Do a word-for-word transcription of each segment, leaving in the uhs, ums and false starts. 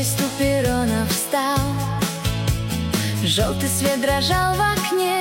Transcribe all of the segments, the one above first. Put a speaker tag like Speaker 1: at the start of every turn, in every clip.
Speaker 1: Поезд у перрона встал, желтый свет дрожал в окне.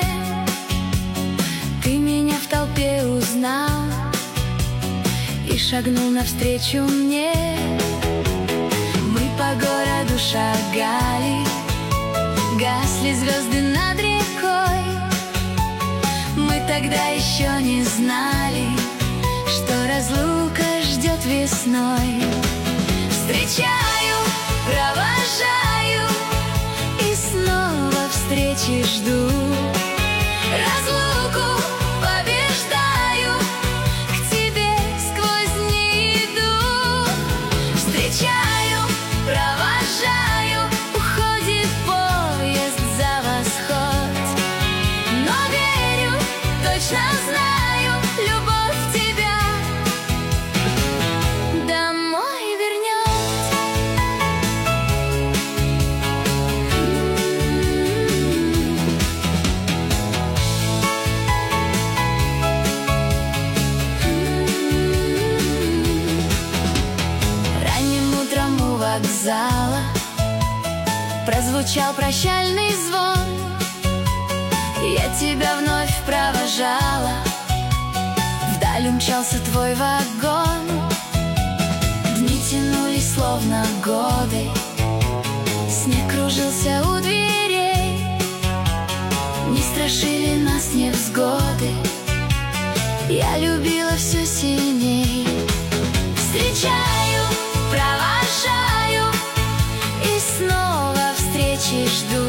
Speaker 1: Ты меня в толпе узнал и шагнул навстречу мне. Мы по городу шагали, гасли звезды над рекой. Мы тогда еще не знали, что разлука ждет весной. Встречаю, провожаю и снова встречи жду. Разлуку побеждаю, к тебе сквозь дни иду. Встречаю, провожаю, уходит поезд за восход. Но верю, точно знаю, любовь тебя домой вернет. Ранним утром у вокзала прозвучал прощальный звон. Я тебя вновь провожала, вдаль умчался твой вагон. Дни тянулись словно годы, снег кружился у дверей. Не страшили нас невзгоды, я любила все сильней. Встречаю, провожаю и снова встречи жду.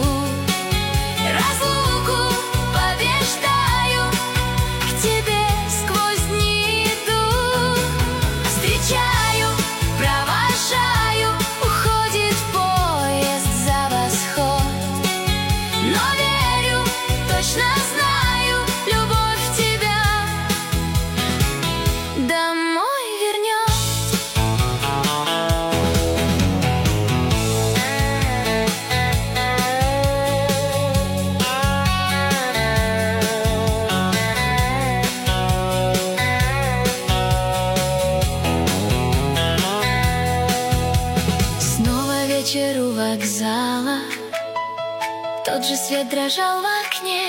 Speaker 1: Разлуку побеждаю, к тебе сквозь дни иду. Встречаю, провожаю, уходит поезд за восход. Но верю, точно знаю, любовь тебя домой вернет. Вечер у вокзала, тот же свет дрожал в окне.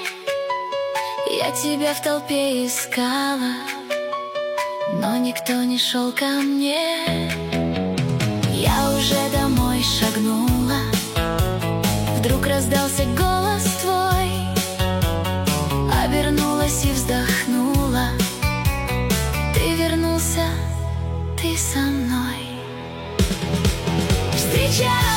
Speaker 1: Я тебя в толпе искала, но никто не шел ко мне. Я уже домой шагнула, вдруг раздался голос твой. Обернулась и вздохнула, ты вернулся, ты со мной. Встречай!